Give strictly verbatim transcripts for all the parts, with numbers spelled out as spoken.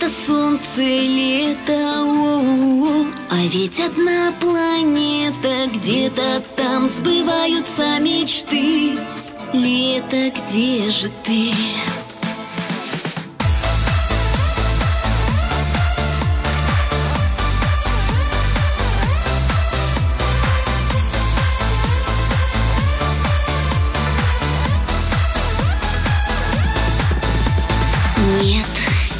где-то солнце, лето, о-о-о. А ведь одна планета, где-то там сбываются мечты. Лето, где же ты? Нет,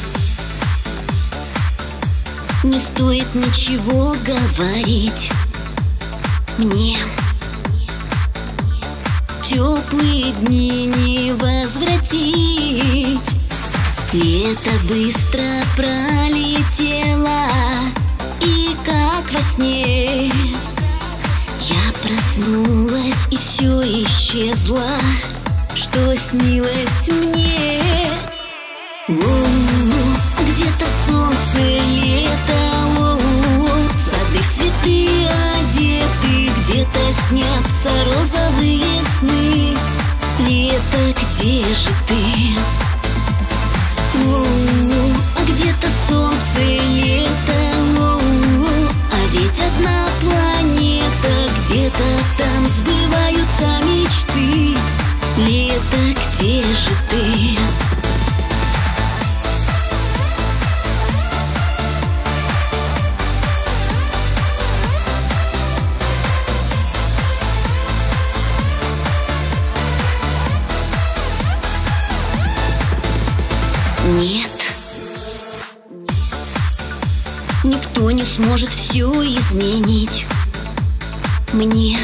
не стоит ничего говорить мне. Теплые дни не возвратить. Лето быстро пролетело, и как во сне я проснулась, и все исчезло, что снилось мне. О-о-о, где-то солнце, лето, о-о-о. Сады в цветы одеты, где-то снятся розовые сны. Лето, где же ты? О-о-о, а где-то солнце, лето, о-о-о. А ведь одна планета, где-то там сбываются мечты. Лето, где же ты? Нет, никто не сможет все изменить. Мне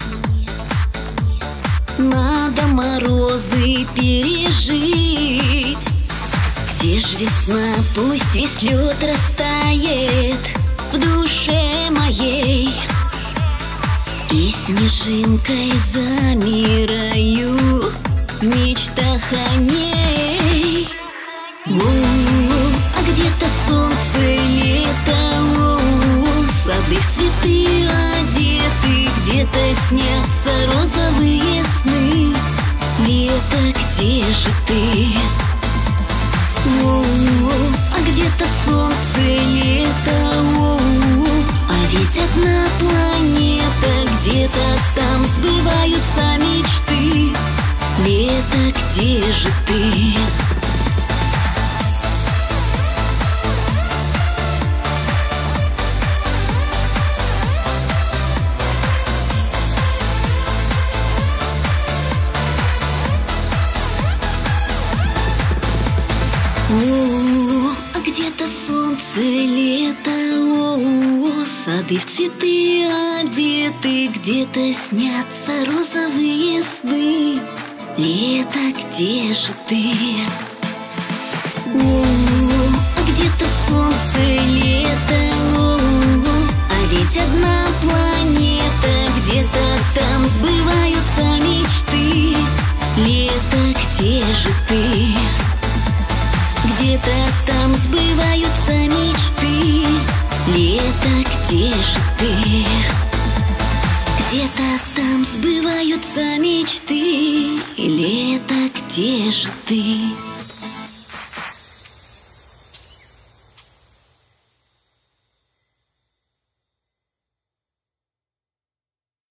надо морозы пережить. Где ж весна? Пусть весь лед растает в душе моей, и снежинкой замираю в мечтах о ней. О-о-о, а где-то солнце, лето, о-о-о. Сады в цветы одеты, где-то снятся розовые сны. Лето, где же ты? О-о-о, а где-то солнце, лето, о-о-о. А ведь одна планета, где-то там сбываются мечты. Лето, где же ты? О, а где-то солнце, лето, о, сады в цветы одеты, где-то снятся розовые сны. Лето, где же ты? О, а где-то солнце, лето, о, а ведь одна планета, где-то там сбываются мечты. Лето, где же ты? Где-то там сбываются мечты. Лето, где же ты? Где-то там сбываются мечты. Лето, где же ты?